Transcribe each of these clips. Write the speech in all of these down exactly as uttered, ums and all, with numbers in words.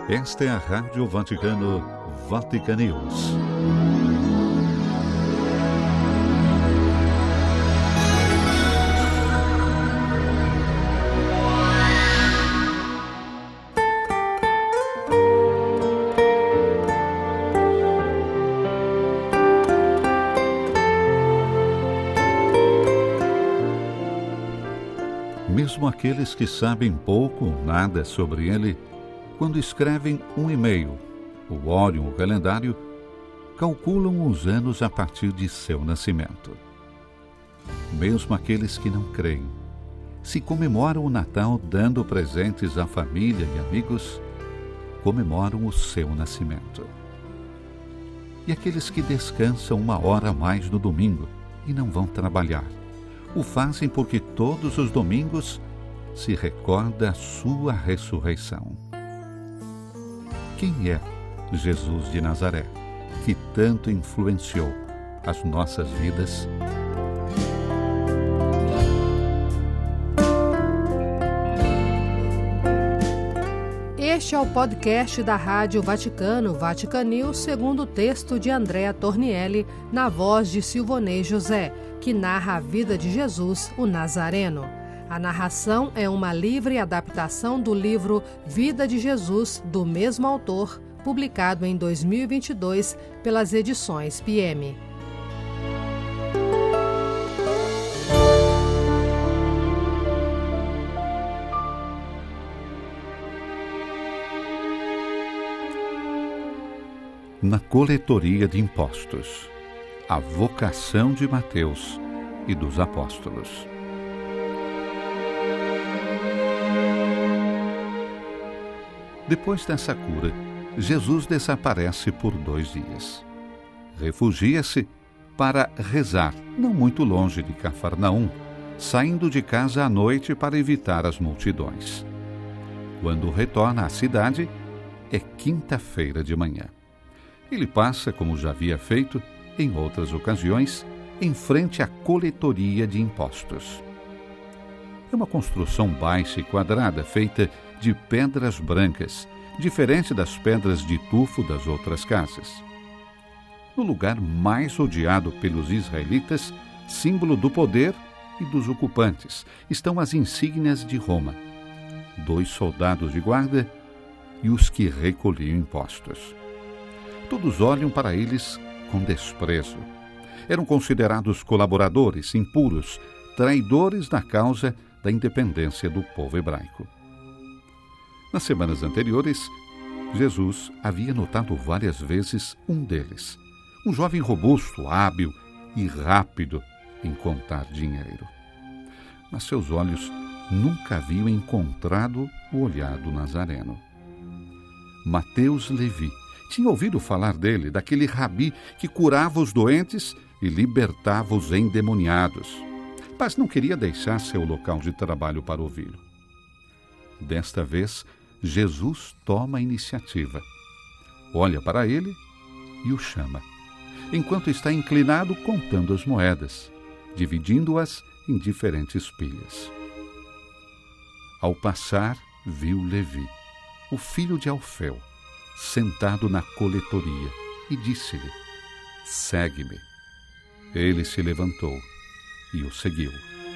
Esta é a Rádio Vaticano, Vatican News. Mesmo aqueles que sabem pouco ou nada sobre ele, quando escrevem um e-mail ou olham o calendário, calculam os anos a partir de seu nascimento. Mesmo aqueles que não creem, se comemoram o Natal dando presentes à família e amigos, comemoram o seu nascimento. E aqueles que descansam uma hora a mais no domingo e não vão trabalhar, o fazem porque todos os domingos se recorda a sua ressurreição. Quem é Jesus de Nazaré, que tanto influenciou as nossas vidas? Este é o podcast da Rádio Vaticano, Vatican News, segundo o texto de Andrea Tornielli, na voz de Silvonei José, que narra a vida de Jesus, o Nazareno. A narração é uma livre adaptação do livro Vida de Jesus, do mesmo autor, publicado em dois mil e vinte e dois pelas edições P M. Na coletoria de impostos, a vocação de Mateus e dos apóstolos. Depois dessa cura, Jesus desaparece por dois dias. Refugia-se para rezar, não muito longe de Cafarnaum, saindo de casa à noite para evitar as multidões. Quando retorna à cidade, é quinta-feira de manhã. Ele passa, como já havia feito, em outras ocasiões, em frente à coletoria de impostos. É uma construção baixa e quadrada, feita de pedras brancas, diferente das pedras de tufo das outras casas. No lugar mais odiado pelos israelitas, símbolo do poder e dos ocupantes, estão as insígnias de Roma, dois soldados de guarda e os que recolhiam impostos. Todos olham para eles com desprezo. Eram considerados colaboradores, impuros, traidores da causa da independência do povo hebraico. Nas semanas anteriores, Jesus havia notado várias vezes um deles, um jovem robusto, hábil e rápido em contar dinheiro. Mas seus olhos nunca haviam encontrado o olhar do Nazareno. Mateus Levi tinha ouvido falar dele, daquele rabi que curava os doentes e libertava os endemoniados, mas não queria deixar seu local de trabalho para ouvi-lo. Desta vez, Jesus toma a iniciativa, olha para ele e o chama, enquanto está inclinado contando as moedas, dividindo-as em diferentes pilhas. Ao passar, viu Levi, o filho de Alfeu, sentado na coletoria, e disse-lhe: "Segue-me." Ele se levantou e o seguiu.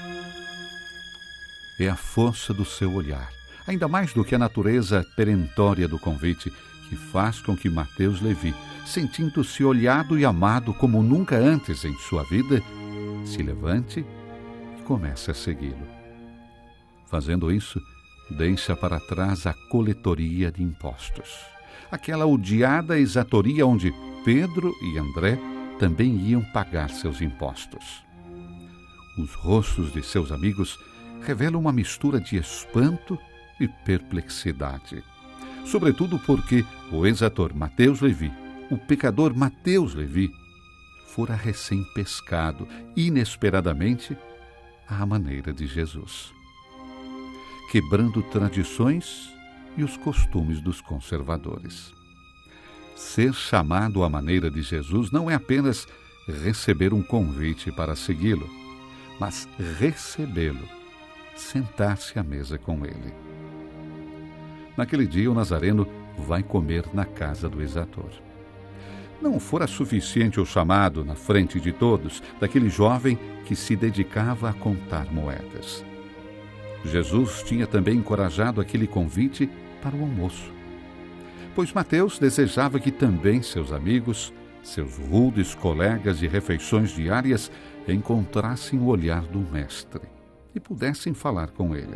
É a força do seu olhar, ainda mais do que a natureza perentória do convite, que faz com que Mateus Levi, sentindo-se olhado e amado como nunca antes em sua vida, se levante e comece a segui-lo. Fazendo isso, deixa para trás a coletoria de impostos, aquela odiada exatoria onde Pedro e André também iam pagar seus impostos. Os rostos de seus amigos revelam uma mistura de espanto e perplexidade, sobretudo porque o exator Mateus Levi, o pecador Mateus Levi, fora recém-pescado, inesperadamente, à maneira de Jesus, quebrando tradições e os costumes dos conservadores. Ser chamado à maneira de Jesus não é apenas receber um convite para segui-lo, mas recebê-lo, sentar-se à mesa com ele. Naquele dia, o Nazareno vai comer na casa do exator. Não fora suficiente o chamado na frente de todos daquele jovem que se dedicava a contar moedas. Jesus tinha também encorajado aquele convite para o almoço, pois Mateus desejava que também seus amigos, seus rudes colegas de refeições diárias, encontrassem o olhar do Mestre e pudessem falar com ele.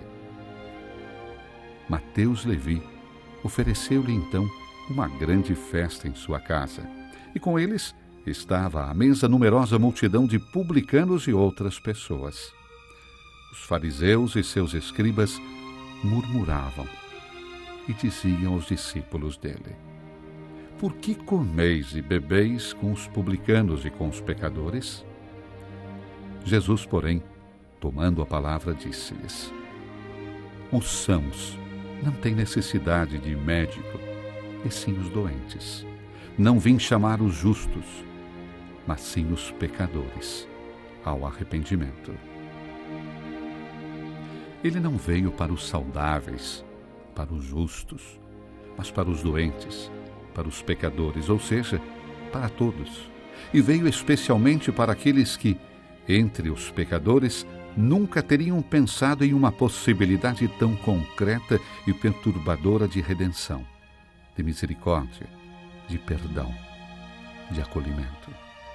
Mateus Levi ofereceu-lhe então uma grande festa em sua casa, e com eles estava à mesa numerosa multidão de publicanos e outras pessoas. Os fariseus e seus escribas murmuravam e diziam aos discípulos dele: por que comeis e bebeis com os publicanos e com os pecadores? Jesus, porém, tomando a palavra, disse-lhes: os sãos não têm necessidade de médico, e sim os doentes. Não vim chamar os justos, mas sim os pecadores ao arrependimento. Ele não veio para os saudáveis, para os justos, mas para os doentes, para os pecadores, ou seja, para todos. E veio especialmente para aqueles que, entre os pecadores, nunca teriam pensado em uma possibilidade tão concreta e perturbadora de redenção, de misericórdia, de perdão, de acolhimento.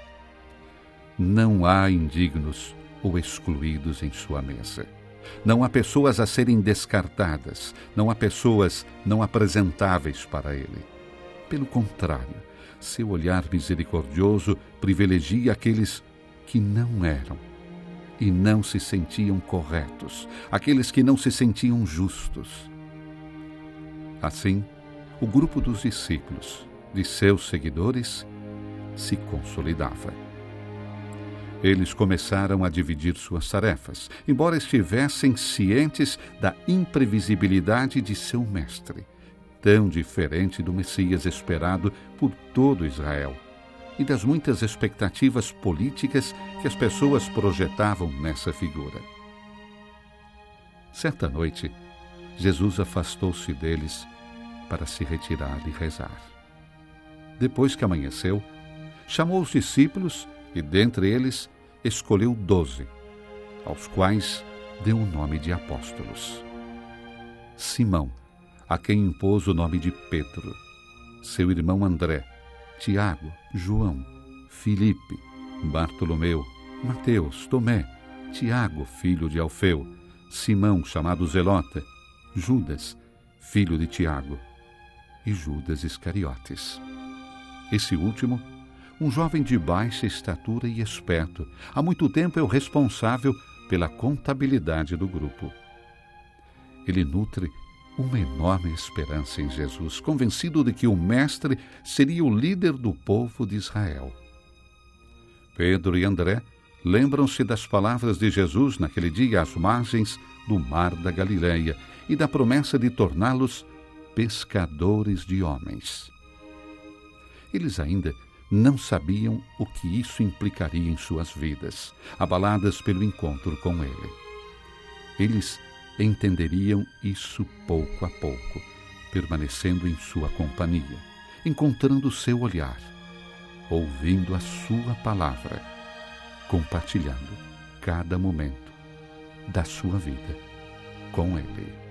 Não há indignos ou excluídos em sua mesa. Não há pessoas a serem descartadas, não há pessoas não apresentáveis para ele. Pelo contrário, seu olhar misericordioso privilegia aqueles que não eram e não se sentiam corretos, aqueles que não se sentiam justos. Assim, o grupo dos discípulos, de seus seguidores, se consolidava. Eles começaram a dividir suas tarefas, embora estivessem cientes da imprevisibilidade de seu mestre, tão diferente do Messias esperado por todo Israel, e das muitas expectativas políticas que as pessoas projetavam nessa figura. Certa noite, Jesus afastou-se deles para se retirar e rezar. Depois que amanheceu, chamou os discípulos e, dentre eles, escolheu doze, aos quais deu o nome de apóstolos. Simão, a quem impôs o nome de Pedro, seu irmão André, Tiago, João, Filipe, Bartolomeu, Mateus, Tomé, Tiago, filho de Alfeu, Simão, chamado Zelota, Judas, filho de Tiago, e Judas Iscariotes. Esse último, um jovem de baixa estatura e esperto, há muito tempo é o responsável pela contabilidade do grupo. Ele nutre uma enorme esperança em Jesus, convencido de que o Mestre seria o líder do povo de Israel. Pedro e André lembram-se das palavras de Jesus naquele dia às margens do mar da Galileia e da promessa de torná-los pescadores de homens. Eles ainda não sabiam o que isso implicaria em suas vidas, abaladas pelo encontro com ele. Eles entenderiam isso pouco a pouco, permanecendo em sua companhia, encontrando seu olhar, ouvindo a sua palavra, compartilhando cada momento da sua vida com ele.